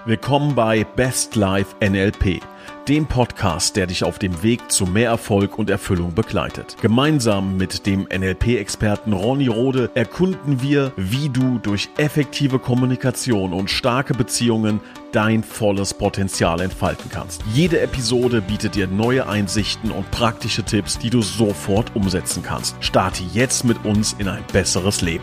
Willkommen bei Best Life NLP, dem Podcast, der dich auf dem Weg zu mehr Erfolg und Erfüllung begleitet. Gemeinsam mit dem NLP-Experten Ronny Rode erkunden wir, wie du durch effektive Kommunikation und starke Beziehungen dein volles Potenzial entfalten kannst. Jede Episode bietet dir neue Einsichten und praktische Tipps, die du sofort umsetzen kannst. Starte jetzt mit uns in ein besseres Leben.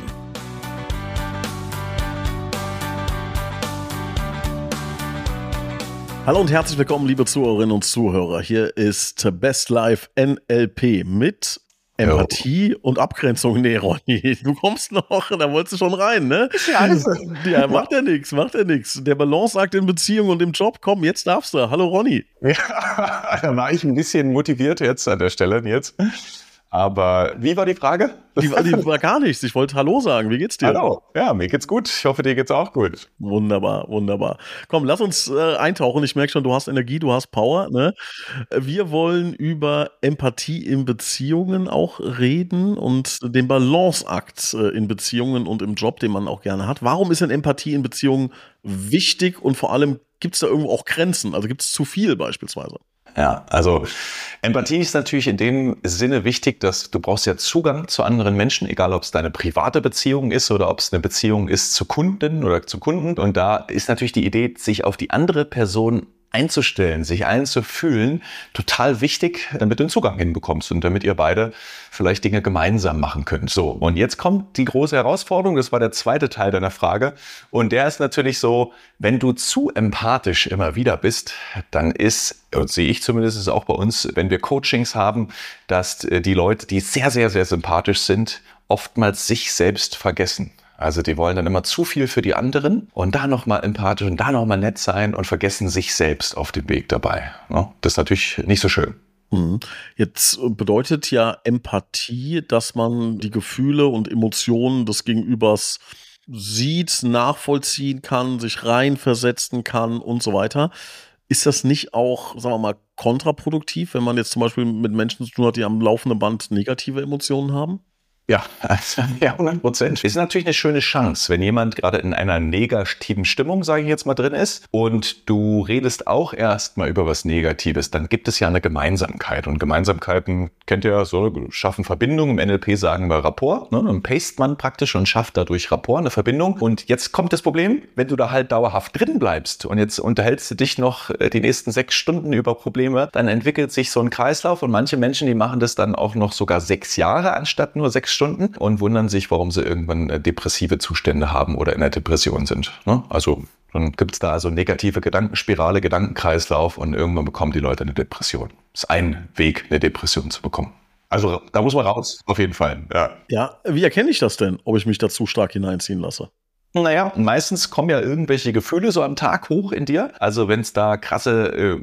Hallo und herzlich willkommen, liebe Zuhörerinnen und Zuhörer. Hier ist Best Life NLP mit Empathie und Abgrenzung. Nee, Ronny, du kommst noch, da wolltest du schon rein, ne? Ja, macht ja nichts. Der Balanceakt in Beziehung und im Job, komm, jetzt darfst du. Hallo Ronny. Ja, da war ich ein bisschen motiviert jetzt an der Stelle jetzt. Aber wie war die Frage? Die war gar nichts. Ich wollte Hallo sagen. Wie geht's dir? Hallo. Ja, mir geht's gut. Ich hoffe, dir geht's auch gut. Wunderbar. Komm, lass uns eintauchen. Ich merke schon, du hast Energie, du hast Power, ne? Wir wollen über Empathie in Beziehungen auch reden und den Balanceakt in Beziehungen und im Job, den man auch gerne hat. Warum ist denn Empathie in Beziehungen wichtig und vor allem gibt es da irgendwo auch Grenzen? Also gibt es zu viel beispielsweise? Ja, also Empathie ist natürlich in dem Sinne wichtig, dass du brauchst ja Zugang zu anderen Menschen, egal ob es deine private Beziehung ist oder ob es eine Beziehung ist zu Kunden oder zu Kunden. Und da ist natürlich die Idee, sich auf die andere Person einzustellen, sich einzufühlen, total wichtig, damit du einen Zugang hinbekommst und damit ihr beide vielleicht Dinge gemeinsam machen könnt. So, und jetzt kommt die große Herausforderung, das war der zweite Teil deiner Frage, und der ist natürlich so, wenn du zu empathisch immer wieder bist, dann ist, und sehe ich zumindest auch bei uns, wenn wir Coachings haben, dass die Leute, die sehr, sehr, sehr sympathisch sind, oftmals sich selbst vergessen. Also die wollen dann immer zu viel für die anderen und da nochmal empathisch und da nochmal nett sein und vergessen sich selbst auf dem Weg dabei. Das ist natürlich nicht so schön. Jetzt bedeutet ja Empathie, dass man die Gefühle und Emotionen des Gegenübers sieht, nachvollziehen kann, sich reinversetzen kann und so weiter. Ist das nicht auch, sagen wir mal, kontraproduktiv, wenn man jetzt zum Beispiel mit Menschen zu tun hat, die am laufenden Band negative Emotionen haben? Ja, 100%. Ist natürlich eine schöne Chance, wenn jemand gerade in einer negativen Stimmung, sage ich jetzt mal, drin ist und du redest auch erstmal über was Negatives, dann gibt es ja eine Gemeinsamkeit. Und Gemeinsamkeiten kennt ihr ja so, schaffen Verbindungen. Im NLP sagen wir Rapport. Dann paste man praktisch und schafft dadurch Rapport, eine Verbindung. Und jetzt kommt das Problem, wenn du da halt dauerhaft drin bleibst und jetzt unterhältst du dich noch die nächsten 6 Stunden über Probleme, dann entwickelt sich so ein Kreislauf und manche Menschen, die machen das dann auch noch sogar 6 Jahre anstatt nur 6 Stunden und wundern sich, warum sie irgendwann depressive Zustände haben oder in der Depression sind. Also dann gibt es da also negative Gedankenspirale, Gedankenkreislauf und irgendwann bekommen die Leute eine Depression. Das ist ein Weg, eine Depression zu bekommen. Also da muss man raus, auf jeden Fall. Ja, wie erkenne ich das denn, ob ich mich da zu stark hineinziehen lasse? Naja, meistens kommen ja irgendwelche Gefühle so am Tag hoch in dir. Also wenn es da krasse,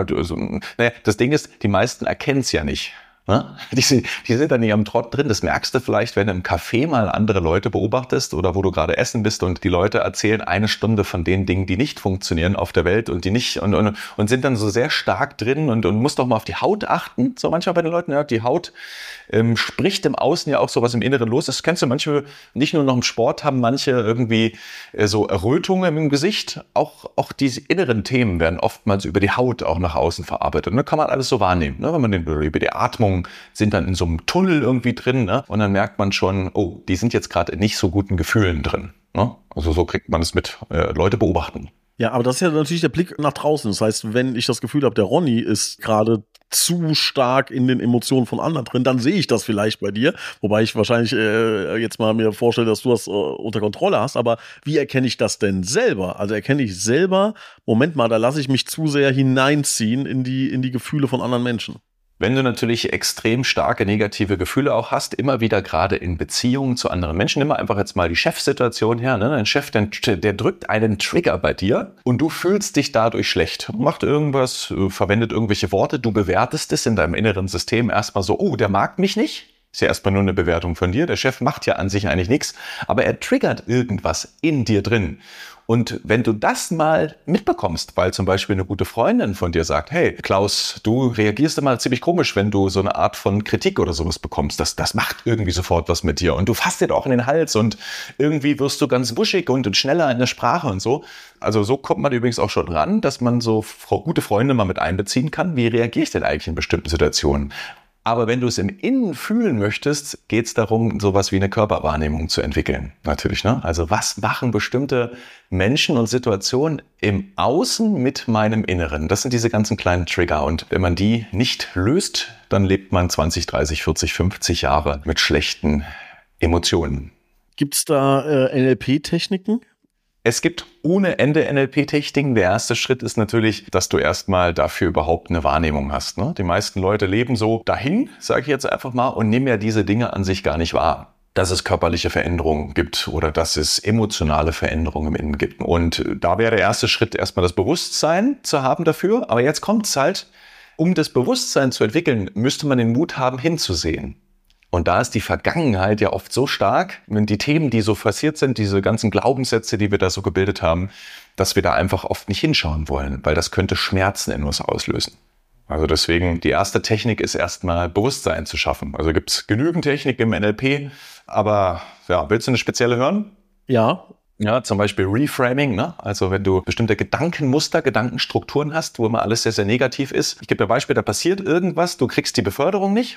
das Ding ist, die meisten erkennen es ja nicht. Die sind dann in ihrem Trott drin. Das merkst du vielleicht, wenn du im Café mal andere Leute beobachtest oder wo du gerade essen bist und die Leute erzählen 1 Stunde von den Dingen, die nicht funktionieren auf der Welt und die nicht und sind dann so sehr stark drin und musst doch mal auf die Haut achten. So manchmal bei den Leuten, ja, die Haut spricht im Außen ja auch so, was im Inneren los ist. Das kennst du, manche nicht nur noch im Sport haben manche irgendwie so Errötungen im Gesicht. Auch diese inneren Themen werden oftmals über die Haut auch nach außen verarbeitet. Und da kann man alles so wahrnehmen. Wenn man über die Atmung sind dann in so einem Tunnel irgendwie drin, und dann merkt man schon, oh, die sind jetzt gerade in nicht so guten Gefühlen drin. Also so kriegt man es mit, Leute beobachten. Ja, aber das ist ja natürlich der Blick nach draußen. Das heißt, wenn ich das Gefühl habe, der Ronny ist gerade zu stark in den Emotionen von anderen drin, dann sehe ich das vielleicht bei dir. Wobei ich wahrscheinlich jetzt mal mir vorstelle, dass du das unter Kontrolle hast. Aber wie erkenne ich das denn selber? Also erkenne ich selber, Moment mal, da lasse ich mich zu sehr hineinziehen in die Gefühle von anderen Menschen. Wenn du natürlich extrem starke negative Gefühle auch hast, immer wieder gerade in Beziehungen zu anderen Menschen, nimm mal einfach jetzt mal die Chefsituation her, Ein Chef, der drückt einen Trigger bei dir und du fühlst dich dadurch schlecht, macht irgendwas, verwendet irgendwelche Worte, du bewertest es in deinem inneren System erstmal so, oh, der mag mich nicht. Ist ja erstmal nur eine Bewertung von dir. Der Chef macht ja an sich eigentlich nichts, aber er triggert irgendwas in dir drin. Und wenn du das mal mitbekommst, weil zum Beispiel eine gute Freundin von dir sagt, hey Klaus, du reagierst immer ziemlich komisch, wenn du so eine Art von Kritik oder sowas bekommst. Das macht irgendwie sofort was mit dir. Und du fasst dir auch in den Hals und irgendwie wirst du ganz wuschig und schneller in der Sprache und so. Also so kommt man übrigens auch schon ran, dass man so gute Freunde mal mit einbeziehen kann. Wie reagiere ich denn eigentlich in bestimmten Situationen? Aber wenn du es im Innen fühlen möchtest, geht es darum, sowas wie eine Körperwahrnehmung zu entwickeln. Natürlich, ne? Also was machen bestimmte Menschen und Situationen im Außen mit meinem Inneren? Das sind diese ganzen kleinen Trigger. Und wenn man die nicht löst, dann lebt man 20, 30, 40, 50 Jahre mit schlechten Emotionen. Gibt es da NLP-Techniken? Es gibt ohne Ende NLP-Techniken. Der erste Schritt ist natürlich, dass du erstmal dafür überhaupt eine Wahrnehmung hast. Ne? Die meisten Leute leben so dahin, sage ich jetzt einfach mal, und nehmen ja diese Dinge an sich gar nicht wahr. Dass es körperliche Veränderungen gibt oder dass es emotionale Veränderungen im Innen gibt. Und da wäre der erste Schritt erstmal das Bewusstsein zu haben dafür. Aber jetzt kommt es halt, um das Bewusstsein zu entwickeln, müsste man den Mut haben, hinzusehen. Und da ist die Vergangenheit ja oft so stark, wenn die Themen, die so passiert sind, diese ganzen Glaubenssätze, die wir da so gebildet haben, dass wir da einfach oft nicht hinschauen wollen, weil das könnte Schmerzen in uns auslösen. Also deswegen, die erste Technik ist erstmal Bewusstsein zu schaffen. Also gibt es genügend Technik im NLP, aber ja, willst du eine spezielle hören? Ja. Ja, zum Beispiel Reframing, ne? Also wenn du bestimmte Gedankenmuster, Gedankenstrukturen hast, wo immer alles sehr, sehr negativ ist. Ich gebe dir ein Beispiel, da passiert irgendwas, du kriegst die Beförderung nicht.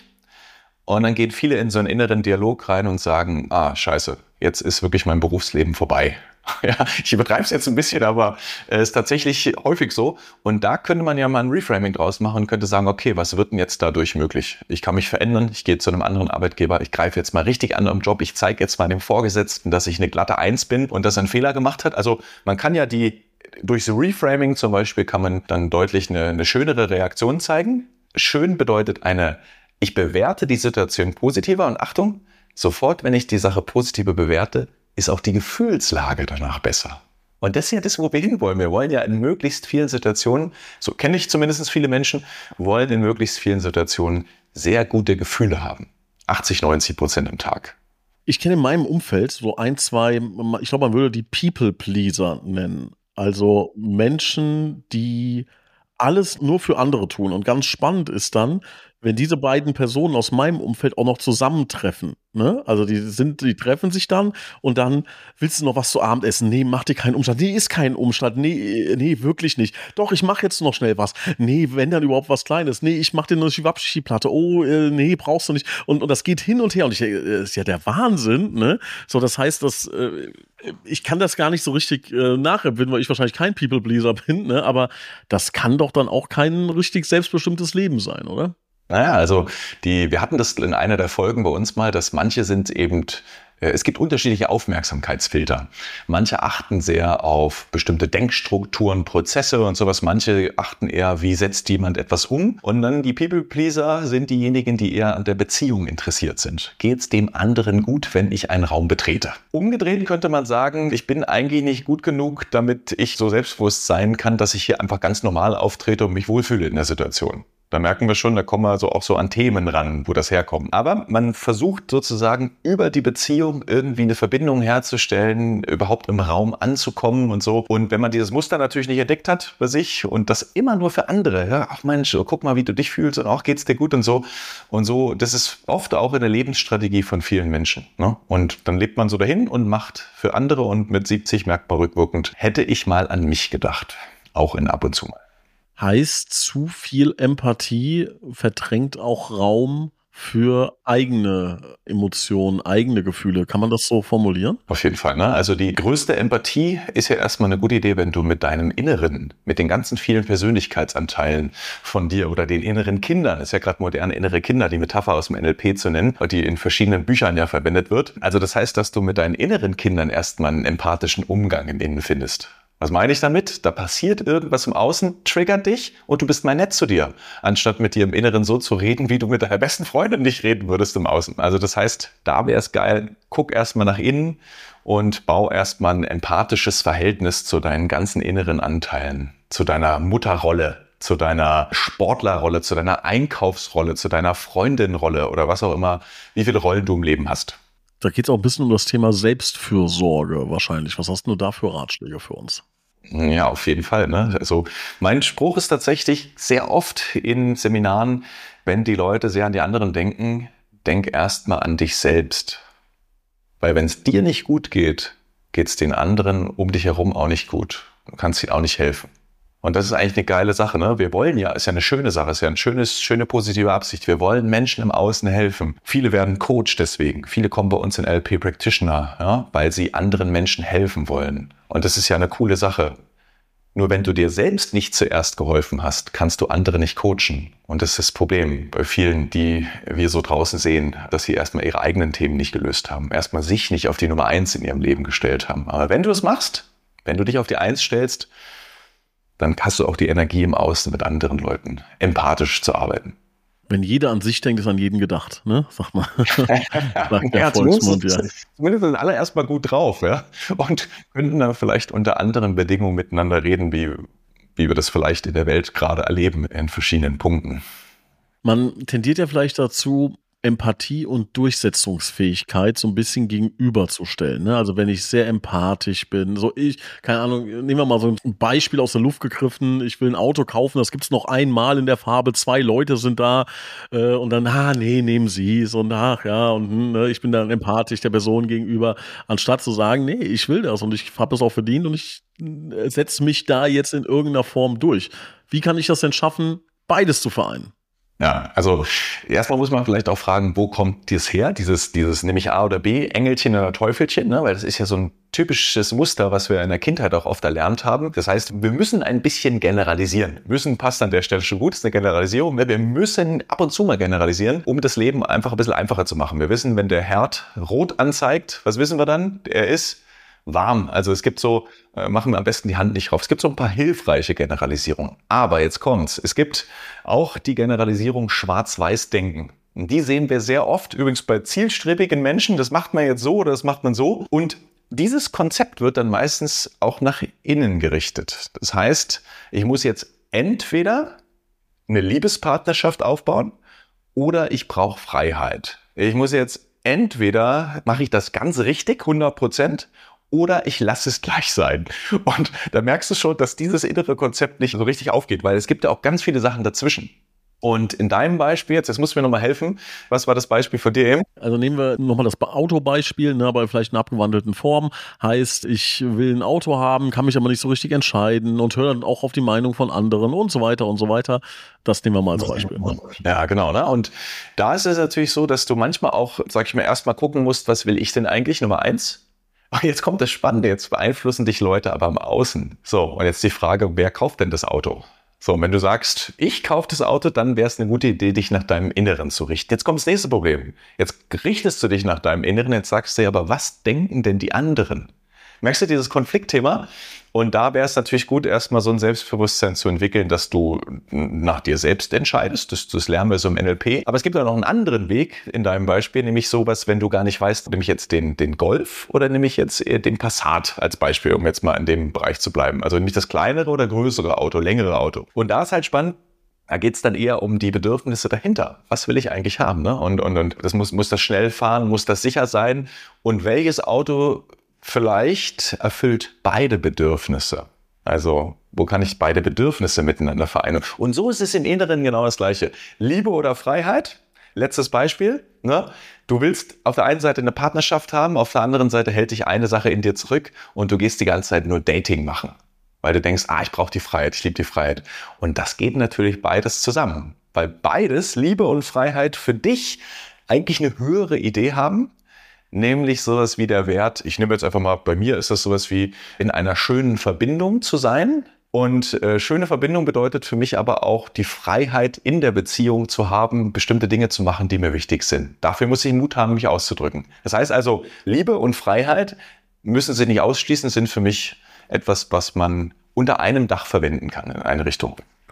Und dann gehen viele in so einen inneren Dialog rein und sagen, scheiße, jetzt ist wirklich mein Berufsleben vorbei. Ja, ich übertreibe es jetzt ein bisschen, aber es ist tatsächlich häufig so. Und da könnte man ja mal ein Reframing draus machen und könnte sagen, okay, was wird denn jetzt dadurch möglich? Ich kann mich verändern, ich gehe zu einem anderen Arbeitgeber, ich greife jetzt mal richtig an am Job, ich zeige jetzt mal dem Vorgesetzten, dass ich eine glatte Eins bin und dass er einen Fehler gemacht hat. Also man kann ja durch so Reframing zum Beispiel kann man dann deutlich eine schönere Reaktion zeigen. Schön bedeutet ich bewerte die Situation positiver und Achtung, sofort, wenn ich die Sache positiver bewerte, ist auch die Gefühlslage danach besser. Und das ist ja das, wo wir hinwollen. Wir wollen ja in möglichst vielen Situationen, so kenne ich zumindest viele Menschen, wollen in möglichst vielen Situationen sehr gute Gefühle haben. 80-90% am Tag. Ich kenne in meinem Umfeld so ein, zwei, ich glaube, man würde die People-Pleaser nennen. Also Menschen, die alles nur für andere tun. Und ganz spannend ist dann, wenn diese beiden Personen aus meinem Umfeld auch noch zusammentreffen, ne? Also die treffen sich dann und dann willst du noch was zu Abend essen? Nee, mach dir keinen Umstand. Nee, ist kein Umstand. Nee, wirklich nicht. Doch, ich mach jetzt noch schnell was. Nee, wenn dann überhaupt was Kleines. Nee, ich mach dir eine Chivapchichi-Platte. Oh, nee, brauchst du nicht. Und das geht hin und her. Und ist ja der Wahnsinn, ne? So, das heißt, ich kann das gar nicht so richtig nachempfinden, weil ich wahrscheinlich kein People-Pleaser bin, ne? Aber das kann doch dann auch kein richtig selbstbestimmtes Leben sein, oder? Naja, also wir hatten das in einer der Folgen bei uns mal, dass manche sind eben, es gibt unterschiedliche Aufmerksamkeitsfilter. Manche achten sehr auf bestimmte Denkstrukturen, Prozesse und sowas. Manche achten eher, wie setzt jemand etwas um. Und dann die People-Pleaser sind diejenigen, die eher an der Beziehung interessiert sind. Geht es dem anderen gut, wenn ich einen Raum betrete? Umgedreht könnte man sagen, ich bin eigentlich nicht gut genug, damit ich so selbstbewusst sein kann, dass ich hier einfach ganz normal auftrete und mich wohlfühle in der Situation. Da merken wir schon, da kommen wir auch so an Themen ran, wo das herkommt. Aber man versucht sozusagen über die Beziehung irgendwie eine Verbindung herzustellen, überhaupt im Raum anzukommen und so. Und wenn man dieses Muster natürlich nicht entdeckt hat bei sich und das immer nur für andere, ja, ach Mensch, guck mal, wie du dich fühlst und auch geht's dir gut und so. Und so, das ist oft auch in der Lebensstrategie von vielen Menschen. Ne? Und dann lebt man so dahin und macht für andere und mit 70 merkt man rückwirkend, hätte ich mal an mich gedacht. Auch in ab und zu mal. Heißt, zu viel Empathie verdrängt auch Raum für eigene Emotionen, eigene Gefühle. Kann man das so formulieren? Auf jeden Fall, ne? Also die größte Empathie ist ja erstmal eine gute Idee, wenn du mit deinem Inneren, mit den ganzen vielen Persönlichkeitsanteilen von dir oder den inneren Kindern, ist ja gerade moderne innere Kinder, die Metapher aus dem NLP zu nennen, die in verschiedenen Büchern ja verwendet wird. Also das heißt, dass du mit deinen inneren Kindern erstmal einen empathischen Umgang im Innen findest. Was meine ich damit? Da passiert irgendwas im Außen, triggert dich und du bist mal nett zu dir, anstatt mit dir im Inneren so zu reden, wie du mit deiner besten Freundin nicht reden würdest im Außen. Also das heißt, da wäre es geil, guck erstmal nach innen und bau erstmal ein empathisches Verhältnis zu deinen ganzen inneren Anteilen, zu deiner Mutterrolle zu deiner Sportlerrolle, zu deiner Einkaufsrolle, zu deiner Freundinrolle oder was auch immer, wie viele Rollen du im Leben hast. Da geht es auch ein bisschen um das Thema Selbstfürsorge wahrscheinlich. Was hast du da für Ratschläge für uns? Ja, auf jeden Fall. Ne? Also mein Spruch ist tatsächlich sehr oft in Seminaren, wenn die Leute sehr an die anderen denken, denk erst mal an dich selbst. Weil wenn es dir nicht gut geht, geht es den anderen um dich herum auch nicht gut. Du kannst ihnen auch nicht helfen. Und das ist eigentlich eine geile Sache. Ne? Wir wollen ja, ist ja eine schöne Sache, ist ja eine schöne positive Absicht. Wir wollen Menschen im Außen helfen. Viele werden Coach deswegen. Viele kommen bei uns in NLP Practitioner, ja, weil sie anderen Menschen helfen wollen. Und das ist ja eine coole Sache. Nur wenn du dir selbst nicht zuerst geholfen hast, kannst du andere nicht coachen. Und das ist das Problem bei vielen, die wir so draußen sehen, dass sie erstmal ihre eigenen Themen nicht gelöst haben. Erstmal sich nicht auf die Nummer 1 in ihrem Leben gestellt haben. Aber wenn du es machst, wenn du dich auf die 1 stellst, dann hast du auch die Energie im Außen mit anderen Leuten empathisch zu arbeiten. Wenn jeder an sich denkt, ist an jeden gedacht, ne? Sag mal. Sagt der Ja, Volksmund, ja. Zumindest sind alle erstmal gut drauf, ja. Und könnten dann vielleicht unter anderen Bedingungen miteinander reden, wie wir das vielleicht in der Welt gerade erleben, in verschiedenen Punkten. Man tendiert ja vielleicht dazu, Empathie und Durchsetzungsfähigkeit so ein bisschen gegenüberzustellen. Ne? Also wenn ich sehr empathisch bin, keine Ahnung, nehmen wir mal so ein Beispiel aus der Luft gegriffen, ich will ein Auto kaufen, das gibt's noch einmal in der Farbe, 2 Leute sind da und dann, nee, nehmen Sie es und ich bin dann empathisch der Person gegenüber, anstatt zu sagen, nee, ich will das und ich habe das auch verdient und ich setze mich da jetzt in irgendeiner Form durch. Wie kann ich das denn schaffen, beides zu vereinen? Ja, also erstmal muss man vielleicht auch fragen, wo kommt das her, dieses nämlich A oder B, Engelchen oder Teufelchen, ne? Weil das ist ja so ein typisches Muster, was wir in der Kindheit auch oft erlernt haben. Das heißt, wir müssen ein bisschen generalisieren. Müssen passt an der Stelle schon gut, ist eine Generalisierung. Wir müssen ab und zu mal generalisieren, um das Leben einfach ein bisschen einfacher zu machen. Wir wissen, wenn der Herd rot anzeigt, was wissen wir dann? Er ist warm. Also es gibt so, machen wir am besten die Hand nicht drauf. Es gibt so ein paar hilfreiche Generalisierungen. Aber jetzt kommt's. Es gibt auch die Generalisierung Schwarz-Weiß-Denken. Und die sehen wir sehr oft, übrigens bei zielstrebigen Menschen. Das macht man jetzt so oder das macht man so. Und dieses Konzept wird dann meistens auch nach innen gerichtet. Das heißt, ich muss jetzt entweder eine Liebespartnerschaft aufbauen oder ich brauche Freiheit. Ich muss jetzt entweder, mache ich das ganz richtig, 100%, oder ich lasse es gleich sein. Und da merkst du schon, dass dieses innere Konzept nicht so richtig aufgeht, weil es gibt ja auch ganz viele Sachen dazwischen. Und in deinem Beispiel, jetzt musst du mir nochmal helfen, was war das Beispiel von dir eben? Also nehmen wir nochmal das Autobeispiel, ne, aber vielleicht in einer abgewandelten Form. Heißt, ich will ein Auto haben, kann mich aber nicht so richtig entscheiden und höre dann auch auf die Meinung von anderen und so weiter und so weiter. Das nehmen wir mal als Beispiel. Ne? Ja, genau. Ne? Und da ist es natürlich so, dass du manchmal auch, sag ich mal, erstmal gucken musst, was will ich denn eigentlich, Nummer 1? Jetzt kommt das Spannende, jetzt beeinflussen dich Leute aber im Außen. So, und jetzt die Frage, wer kauft denn das Auto? So, und wenn du sagst, ich kaufe das Auto, dann wäre es eine gute Idee, dich nach deinem Inneren zu richten. Jetzt kommt das nächste Problem. Jetzt richtest du dich nach deinem Inneren, jetzt sagst du dir aber, was denken denn die anderen? Merkst du dieses Konfliktthema? Und da wäre es natürlich gut, erstmal so ein Selbstbewusstsein zu entwickeln, dass du nach dir selbst entscheidest. Das lernen wir so im NLP. Aber es gibt auch noch einen anderen Weg in deinem Beispiel, nämlich sowas, wenn du gar nicht weißt, nehme ich jetzt den Golf oder nehme ich jetzt den Passat als Beispiel, um jetzt mal in dem Bereich zu bleiben. Also nicht das kleinere oder größere Auto, längere Auto. Und da ist halt spannend, da geht es dann eher um die Bedürfnisse dahinter. Was will ich eigentlich haben? Ne? Und das muss das schnell fahren, muss das sicher sein? Und welches Auto vielleicht erfüllt beide Bedürfnisse. Also, wo kann ich beide Bedürfnisse miteinander vereinen? Und so ist es im Inneren genau das Gleiche. Liebe oder Freiheit? Letztes Beispiel. Ne? Du willst auf der einen Seite eine Partnerschaft haben, auf der anderen Seite hält dich eine Sache in dir zurück und du gehst die ganze Zeit nur Dating machen. Weil du denkst, ich brauche die Freiheit, ich liebe die Freiheit. Und das geht natürlich beides zusammen. Weil beides, Liebe und Freiheit, für dich eigentlich eine höhere Idee haben. Nämlich sowas wie der Wert, ich nehme jetzt einfach mal, bei mir ist das sowas wie in einer schönen Verbindung zu sein. Und schöne Verbindung bedeutet für mich aber auch die Freiheit in der Beziehung zu haben, bestimmte Dinge zu machen, die mir wichtig sind. Dafür muss ich Mut haben, mich auszudrücken. Das heißt also, Liebe und Freiheit müssen sich nicht ausschließen, sind für mich etwas, was man unter einem Dach verwenden kann in eine Richtung.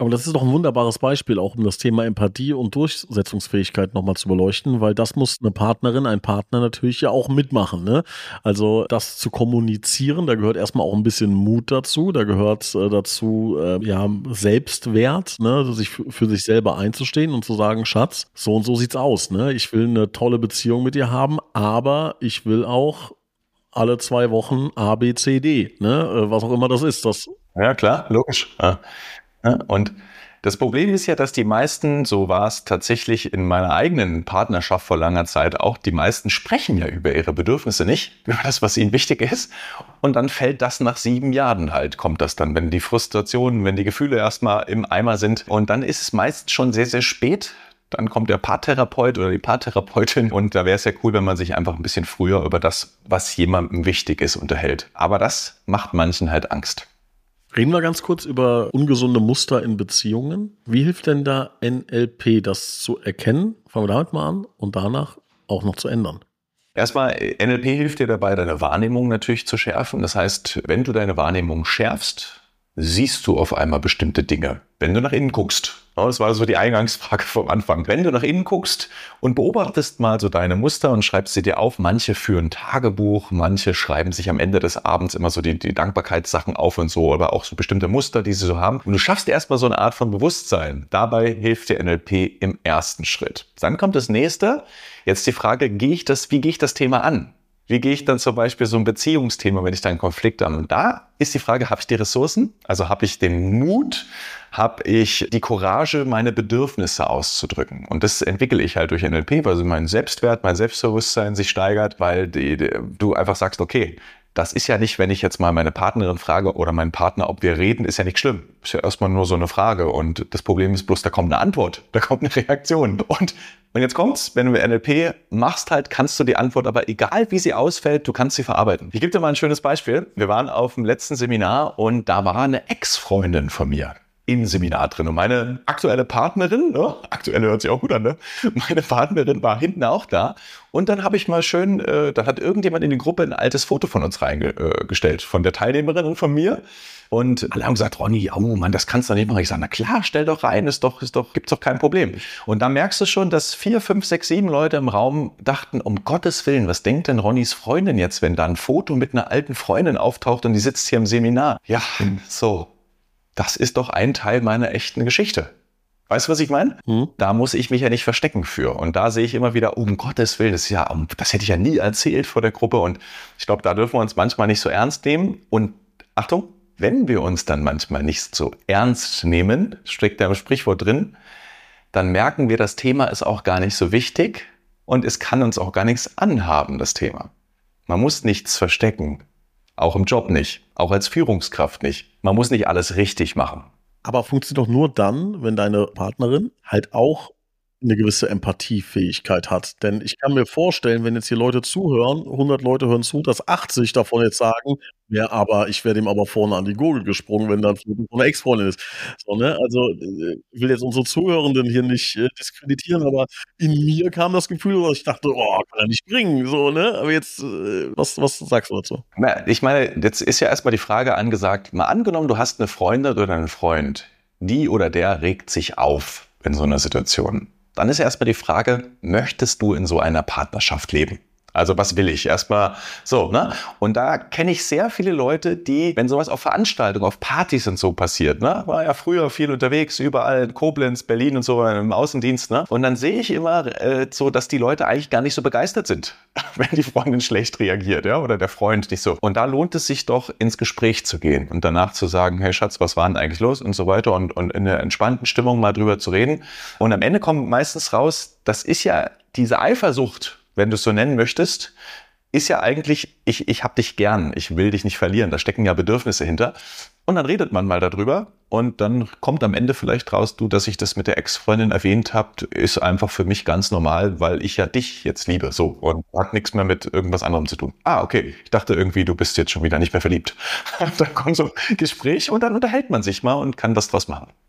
Aber das ist doch ein wunderbares Beispiel, auch um das Thema Empathie und Durchsetzungsfähigkeit nochmal zu beleuchten, weil das muss eine Partnerin, ein Partner natürlich ja auch mitmachen, ne? Also, das zu kommunizieren, da gehört erstmal auch ein bisschen Mut dazu, da gehört dazu, ja, Selbstwert, ne? Also sich für sich selber einzustehen und zu sagen: „Schatz, so und so sieht's aus, ne? Ich will eine tolle Beziehung mit dir haben, aber ich will auch alle 2 Wochen A, B, C, D", ne? Was auch immer das ist, das Ja, klar, logisch. Ja. Ja, und das Problem ist ja, dass die meisten, so war es tatsächlich in meiner eigenen Partnerschaft vor langer Zeit auch, die meisten sprechen ja über ihre Bedürfnisse nicht, über das, was ihnen wichtig ist. Und dann fällt das nach 7 Jahren halt, kommt das dann, wenn die Frustrationen, wenn die Gefühle erstmal im Eimer sind. Und dann ist es meist schon sehr, sehr spät. Dann kommt der Paartherapeut oder die Paartherapeutin und da wäre es ja cool, wenn man sich einfach ein bisschen früher über das, was jemandem wichtig ist, unterhält. Aber das macht manchen halt Angst. Reden wir ganz kurz über ungesunde Muster in Beziehungen. Wie hilft denn da NLP, das zu erkennen? Fangen wir damit mal an und danach auch noch zu ändern. Erstmal, NLP hilft dir dabei, deine Wahrnehmung natürlich zu schärfen. Das heißt, wenn du deine Wahrnehmung schärfst, siehst du auf einmal bestimmte Dinge. Wenn du nach innen guckst, das war so die Eingangsfrage vom Anfang. Wenn du nach innen guckst und beobachtest mal so deine Muster und schreibst sie dir auf, manche führen Tagebuch, manche schreiben sich am Ende des Abends immer so die Dankbarkeitssachen auf und so, aber auch so bestimmte Muster, die sie so haben. Und du schaffst erstmal so eine Art von Bewusstsein. Dabei hilft dir NLP im ersten Schritt. Dann kommt das nächste. Jetzt die Frage, wie gehe ich das Thema an? Wie gehe ich dann zum Beispiel so ein Beziehungsthema, wenn ich da einen Konflikt habe? Und da ist die Frage, habe ich die Ressourcen? Also habe ich den Mut? Habe ich die Courage, meine Bedürfnisse auszudrücken? Und das entwickle ich halt durch NLP, weil so mein Selbstwert, mein Selbstbewusstsein sich steigert, weil du einfach sagst, okay, das ist ja nicht, wenn ich jetzt mal meine Partnerin frage oder meinen Partner, ob wir reden, ist ja nicht schlimm. Ist ja erstmal nur so eine Frage. Und das Problem ist bloß, da kommt eine Antwort, da kommt eine Reaktion. Und jetzt kommt's, wenn du NLP machst halt, kannst du die Antwort, aber egal wie sie ausfällt, du kannst sie verarbeiten. Ich gebe dir mal ein schönes Beispiel. Wir waren auf dem letzten Seminar und da war eine Ex-Freundin von mir im Seminar drin. Und meine aktuelle Partnerin, aktuelle hört sich auch gut an, ne? Meine Partnerin war hinten auch da. Und dann habe ich mal schön, dann hat irgendjemand in die Gruppe ein altes Foto von uns reingestellt, von der Teilnehmerin und von mir. Und alle haben gesagt, Ronny, oh Mann, das kannst du nicht machen. Ich sage, na klar, stell doch rein, gibt's doch kein Problem. Und da merkst du schon, dass 4, 5, 6, 7 Leute im Raum dachten, um Gottes Willen, was denkt denn Ronnys Freundin jetzt, wenn da ein Foto mit einer alten Freundin auftaucht und die sitzt hier im Seminar? Ja, so. Das ist doch ein Teil meiner echten Geschichte. Weißt du, was ich meine? Da muss ich mich ja nicht verstecken für. Und da sehe ich immer wieder, um Gottes Willen, das hätte ich ja nie erzählt vor der Gruppe. Und ich glaube, da dürfen wir uns manchmal nicht so ernst nehmen. Und Achtung, wenn wir uns dann manchmal nicht so ernst nehmen, steckt da im Sprichwort drin, dann merken wir, das Thema ist auch gar nicht so wichtig und es kann uns auch gar nichts anhaben, das Thema. Man muss nichts verstecken. Auch im Job nicht. Auch als Führungskraft nicht. Man muss nicht alles richtig machen. Aber funktioniert doch nur dann, wenn deine Partnerin halt auch eine gewisse Empathiefähigkeit hat. Denn ich kann mir vorstellen, wenn jetzt hier Leute zuhören, 100 Leute hören zu, dass 80 davon jetzt sagen, ja, aber ich werde ihm aber vorne an die Gurgel gesprungen, wenn da ein Foto von einer Ex-Freundin ist. So, ne? Also, ich will jetzt unsere Zuhörenden hier nicht diskreditieren, aber in mir kam das Gefühl, dass ich dachte, oh, kann er nicht bringen. So, ne? Aber jetzt, was sagst du dazu? Na, ich meine, jetzt ist ja erstmal die Frage angesagt, mal angenommen, du hast eine Freundin oder einen Freund, die oder der regt sich auf in so einer Situation. Dann ist erstmal die Frage, möchtest du in so einer Partnerschaft leben? Also was will ich? Erstmal so, ne? Und da kenne ich sehr viele Leute, die, wenn sowas auf Veranstaltungen, auf Partys und so passiert, ne? War ja früher viel unterwegs, überall in Koblenz, Berlin und so im Außendienst, ne? Und dann sehe ich immer so, dass die Leute eigentlich gar nicht so begeistert sind, wenn die Freundin schlecht reagiert, ja? Oder der Freund nicht so. Und da lohnt es sich doch, ins Gespräch zu gehen und danach zu sagen, hey Schatz, was war denn eigentlich los und so weiter und in einer entspannten Stimmung mal drüber zu reden. Und am Ende kommt meistens raus, das ist ja diese Eifersucht, wenn du es so nennen möchtest, ist ja eigentlich, ich hab dich gern, ich will dich nicht verlieren. Da stecken ja Bedürfnisse hinter. Und dann redet man mal darüber und dann kommt am Ende vielleicht raus, dass ich das mit der Ex-Freundin erwähnt habe, ist einfach für mich ganz normal, weil ich ja dich jetzt liebe. So, und hat nichts mehr mit irgendwas anderem zu tun. Ah, okay, ich dachte irgendwie, du bist jetzt schon wieder nicht mehr verliebt. Dann kommt so ein Gespräch und dann unterhält man sich mal und kann was draus machen.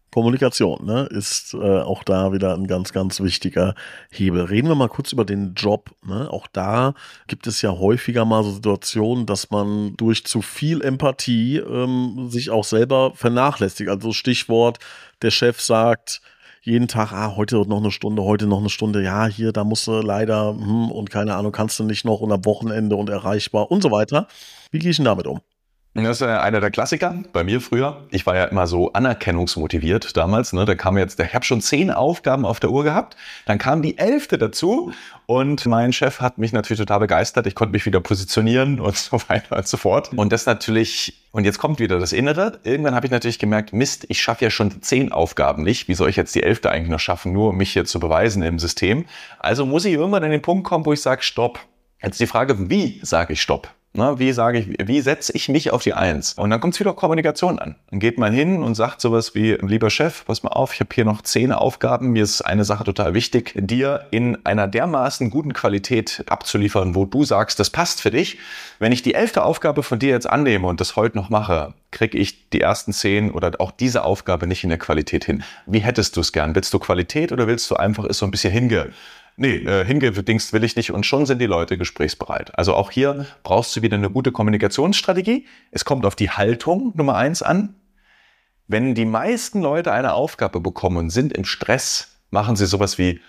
Kommunikation, ne, ist auch da wieder ein ganz, ganz wichtiger Hebel. Reden wir mal kurz über den Job, ne? Auch da gibt es ja häufiger mal so Situationen, dass man durch zu viel Empathie sich auch selber vernachlässigt. Also Stichwort, der Chef sagt jeden Tag, heute noch eine Stunde, heute noch eine Stunde, ja, hier, da musst du leider, und keine Ahnung, kannst du nicht noch und am Wochenende und erreichbar und so weiter. Wie gehe ich denn damit um? Das ist einer der Klassiker bei mir früher. Ich war ja immer so anerkennungsmotiviert damals. Ne? Ich habe schon 10 Aufgaben auf der Uhr gehabt. Dann kam die 11. dazu und mein Chef hat mich natürlich total begeistert. Ich konnte mich wieder positionieren und so weiter und so fort. Und das natürlich, und jetzt kommt wieder das Innere. Irgendwann habe ich natürlich gemerkt, Mist, ich schaffe ja schon die 10 Aufgaben nicht. Wie soll ich jetzt die 11. eigentlich noch schaffen, nur um mich hier zu beweisen im System? Also muss ich irgendwann an den Punkt kommen, wo ich sage, Stopp. Jetzt die Frage, wie sage ich Stopp? Na, wie setze ich mich auf die Eins? Und dann kommt es wieder auf Kommunikation an. Dann geht man hin und sagt sowas wie, lieber Chef, pass mal auf, ich habe hier noch 10 Aufgaben. Mir ist eine Sache total wichtig, dir in einer dermaßen guten Qualität abzuliefern, wo du sagst, das passt für dich. Wenn ich die 11. Aufgabe von dir jetzt annehme und das heute noch mache, kriege ich die ersten 10 oder auch diese Aufgabe nicht in der Qualität hin. Wie hättest du es gern? Willst du Qualität oder willst du einfach so ein bisschen hingedingst will ich nicht, und schon sind die Leute gesprächsbereit. Also auch hier brauchst du wieder eine gute Kommunikationsstrategie. Es kommt auf die Haltung Nummer 1 an. Wenn die meisten Leute eine Aufgabe bekommen und sind im Stress, machen sie sowas wie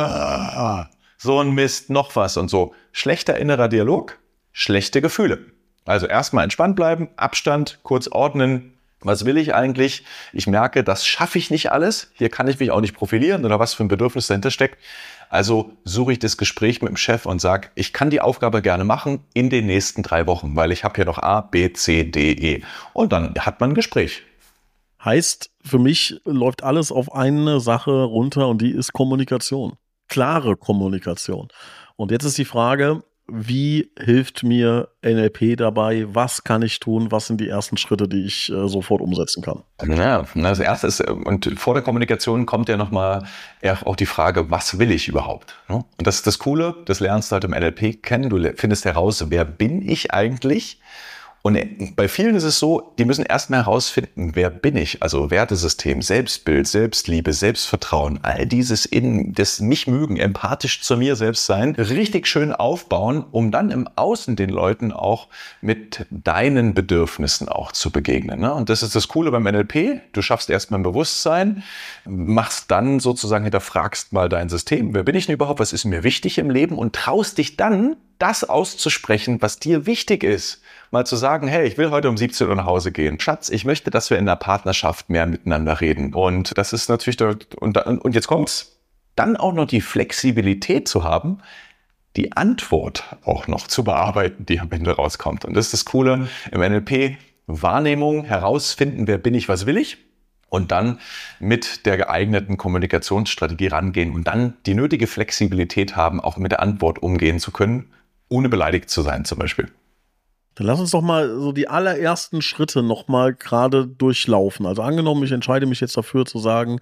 so ein Mist, noch was und so. Schlechter innerer Dialog, schlechte Gefühle. Also erstmal entspannt bleiben, Abstand, kurz ordnen. Was will ich eigentlich? Ich merke, das schaffe ich nicht alles. Hier kann ich mich auch nicht profilieren oder was für ein Bedürfnis dahinter steckt. Also suche ich das Gespräch mit dem Chef und sage, ich kann die Aufgabe gerne machen in den nächsten 3 Wochen, weil ich habe hier noch A, B, C, D, E. Und dann hat man ein Gespräch. Heißt, für mich läuft alles auf eine Sache runter und die ist Kommunikation. Klare Kommunikation. Und jetzt ist die Frage, wie hilft mir NLP dabei? Was kann ich tun? Was sind die ersten Schritte, die ich sofort umsetzen kann? Ja, das Erste ist, und vor der Kommunikation kommt ja nochmal auch die Frage, was will ich überhaupt? Und das ist das Coole, das lernst du halt im NLP kennen. Du findest heraus, wer bin ich eigentlich? Und bei vielen ist es so, die müssen erstmal herausfinden, wer bin ich? Also Wertesystem, Selbstbild, Selbstliebe, Selbstvertrauen, all das mich mögen, empathisch zu mir selbst sein, richtig schön aufbauen, um dann im Außen den Leuten auch mit deinen Bedürfnissen auch zu begegnen. Ne? Und das ist das Coole beim NLP. Du schaffst erstmal ein Bewusstsein, machst dann sozusagen, hinterfragst mal dein System. Wer bin ich denn überhaupt? Was ist mir wichtig im Leben? Und traust dich dann, das auszusprechen, was dir wichtig ist. Mal zu sagen, hey, ich will heute um 17 Uhr nach Hause gehen. Schatz, ich möchte, dass wir in der Partnerschaft mehr miteinander reden. Und das ist natürlich, und jetzt kommt's, dann auch noch die Flexibilität zu haben, die Antwort auch noch zu bearbeiten, die am Ende rauskommt. Und das ist das Coole im NLP, Wahrnehmung, herausfinden, wer bin ich, was will ich? Und dann mit der geeigneten Kommunikationsstrategie rangehen und dann die nötige Flexibilität haben, auch mit der Antwort umgehen zu können, ohne beleidigt zu sein zum Beispiel. Dann lass uns doch mal so die allerersten Schritte noch mal gerade durchlaufen. Also angenommen, ich entscheide mich jetzt dafür zu sagen,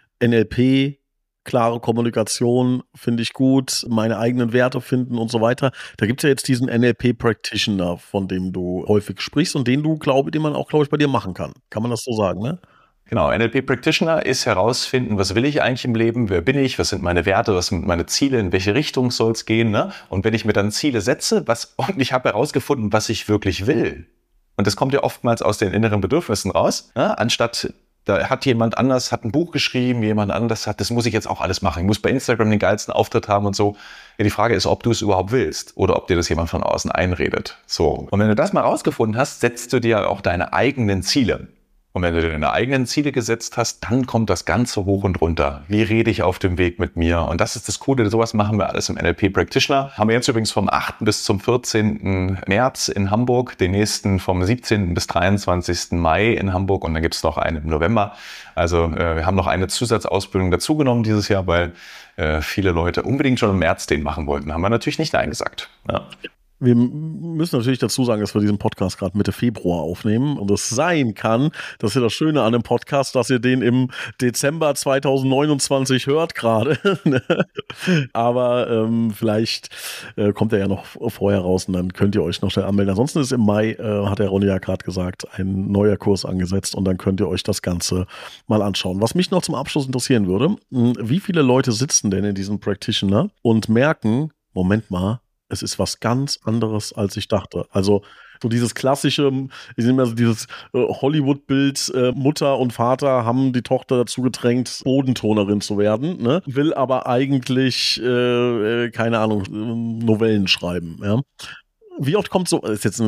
NLP, klare Kommunikation finde ich gut, meine eigenen Werte finden und so weiter. Da gibt es ja jetzt diesen NLP-Practitioner, von dem du häufig sprichst und den man auch, glaube ich, bei dir machen kann. Kann man das so sagen, ne? Genau, NLP-Practitioner ist herausfinden, was will ich eigentlich im Leben, wer bin ich, was sind meine Werte, was sind meine Ziele, in welche Richtung soll es gehen. Ne? Und wenn ich mir dann Ziele setze, und ich habe herausgefunden, was ich wirklich will. Und das kommt ja oftmals aus den inneren Bedürfnissen raus, ne? Anstatt, da hat jemand anders, hat ein Buch geschrieben, jemand anders hat, das muss ich jetzt auch alles machen. Ich muss bei Instagram den geilsten Auftritt haben und so. Ja, die Frage ist, ob du es überhaupt willst oder ob dir das jemand von außen einredet. So. Und wenn du das mal rausgefunden hast, setzt du dir auch deine eigenen Ziele. Und wenn du dir deine eigenen Ziele gesetzt hast, dann kommt das Ganze hoch und runter. Wie rede ich auf dem Weg mit mir? Und das ist das Coole, sowas machen wir alles im NLP Practitioner. Haben wir jetzt übrigens vom 8. bis zum 14. März in Hamburg, den nächsten vom 17. bis 23. Mai in Hamburg und dann gibt es noch einen im November. Also wir haben noch eine Zusatzausbildung dazugenommen dieses Jahr, weil viele Leute unbedingt schon im März den machen wollten. Haben wir natürlich nicht Nein gesagt. Ja. Wir müssen natürlich dazu sagen, dass wir diesen Podcast gerade Mitte Februar aufnehmen und es sein kann, das ist ja das Schöne an dem Podcast, dass ihr den im Dezember 2029 hört gerade. Aber vielleicht kommt er ja noch vorher raus und dann könnt ihr euch noch schnell anmelden. Ansonsten ist im Mai, hat der Ronny ja gerade gesagt, ein neuer Kurs angesetzt und dann könnt ihr euch das Ganze mal anschauen. Was mich noch zum Abschluss interessieren würde, wie viele Leute sitzen denn in diesem Practitioner und merken, Moment mal, es ist was ganz anderes, als ich dachte. Also so dieses klassische, ich nehme also dieses Hollywood-Bild, Mutter und Vater haben die Tochter dazu gedrängt, Bodentonerin zu werden, ne? Will aber eigentlich, keine Ahnung, Novellen schreiben. Ja? Wie oft kommt so, ist jetzt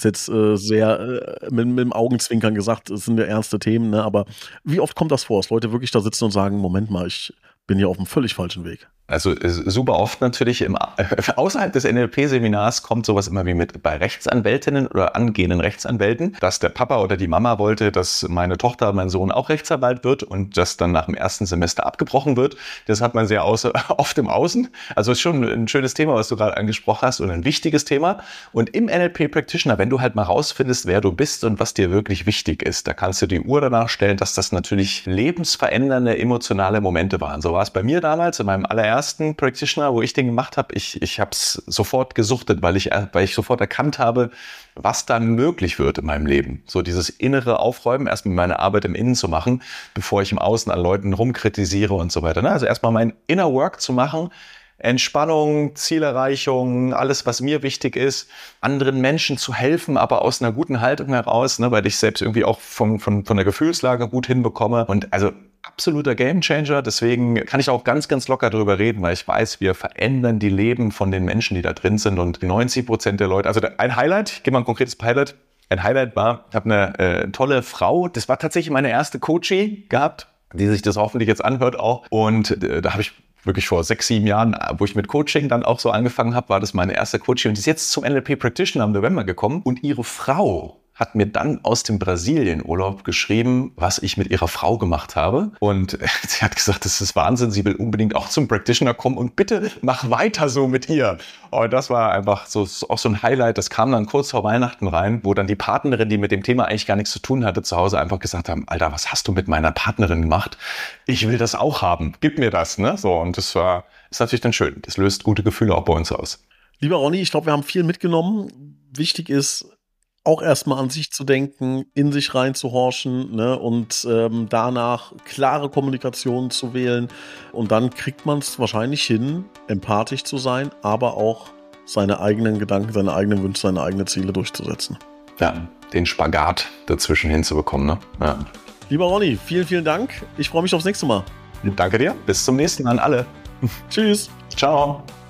sehr mit dem Augenzwinkern gesagt, es sind ja ernste Themen, ne? Aber wie oft kommt das vor, dass Leute wirklich da sitzen und sagen, Moment mal, ich bin hier auf einem völlig falschen Weg? Also super oft natürlich außerhalb des NLP-Seminars kommt sowas immer wie mit bei Rechtsanwältinnen oder angehenden Rechtsanwälten, dass der Papa oder die Mama wollte, dass meine Tochter, mein Sohn auch Rechtsanwalt wird und das dann nach dem ersten Semester abgebrochen wird. Das hat man sehr oft im Außen. Also ist schon ein schönes Thema, was du gerade angesprochen hast und ein wichtiges Thema. Und im NLP-Practitioner, wenn du halt mal rausfindest, wer du bist und was dir wirklich wichtig ist, da kannst du die Uhr danach stellen, dass das natürlich lebensverändernde emotionale Momente waren. So war es bei mir damals in meinem allerersten Practitioner, wo ich den gemacht habe. Ich habe es sofort gesuchtet, weil ich sofort erkannt habe, was dann möglich wird in meinem Leben. So dieses innere Aufräumen, erstmal meine Arbeit im Innen zu machen, bevor ich im Außen an Leuten rumkritisiere und so weiter. Also erstmal mein Inner Work zu machen, Entspannung, Zielerreichung, alles, was mir wichtig ist, anderen Menschen zu helfen, aber aus einer guten Haltung heraus, ne, weil ich selbst irgendwie auch von der Gefühlslage gut hinbekomme. Und also absoluter Gamechanger, deswegen kann ich auch ganz, ganz locker drüber reden, weil ich weiß, wir verändern die Leben von den Menschen, die da drin sind und 90% der Leute, also ein Highlight, ich gebe mal ein konkretes Highlight. Ein Highlight war, ich habe eine tolle Frau, das war tatsächlich meine erste Coachie gehabt, die sich das hoffentlich jetzt anhört auch und da habe ich wirklich vor 6, 7 Jahren, wo ich mit Coaching dann auch so angefangen habe, war das meine erste Coaching und die ist jetzt zum NLP Practitioner im November gekommen und ihre Frau hat mir dann aus dem Brasilien-Urlaub geschrieben, was ich mit ihrer Frau gemacht habe. Und sie hat gesagt, das ist Wahnsinn, sie will unbedingt auch zum Practitioner kommen und bitte mach weiter so mit ihr. Und das war einfach auch so ein Highlight, das kam dann kurz vor Weihnachten rein, wo dann die Partnerin, die mit dem Thema eigentlich gar nichts zu tun hatte, zu Hause einfach gesagt haben, Alter, was hast du mit meiner Partnerin gemacht? Ich will das auch haben, gib mir das. Ne? So, und das ist natürlich dann schön. Das löst gute Gefühle auch bei uns aus. Lieber Ronny, ich glaube, wir haben viel mitgenommen. Wichtig ist, auch erstmal an sich zu denken, in sich reinzuhorchen, ne, und danach klare Kommunikation zu wählen. Und dann kriegt man es wahrscheinlich hin, empathisch zu sein, aber auch seine eigenen Gedanken, seine eigenen Wünsche, seine eigenen Ziele durchzusetzen. Ja, den Spagat dazwischen hinzubekommen. Ne? Ja. Lieber Ronny, vielen, vielen Dank. Ich freue mich aufs nächste Mal. Danke dir. Bis zum nächsten Mal an alle. Tschüss. Ciao.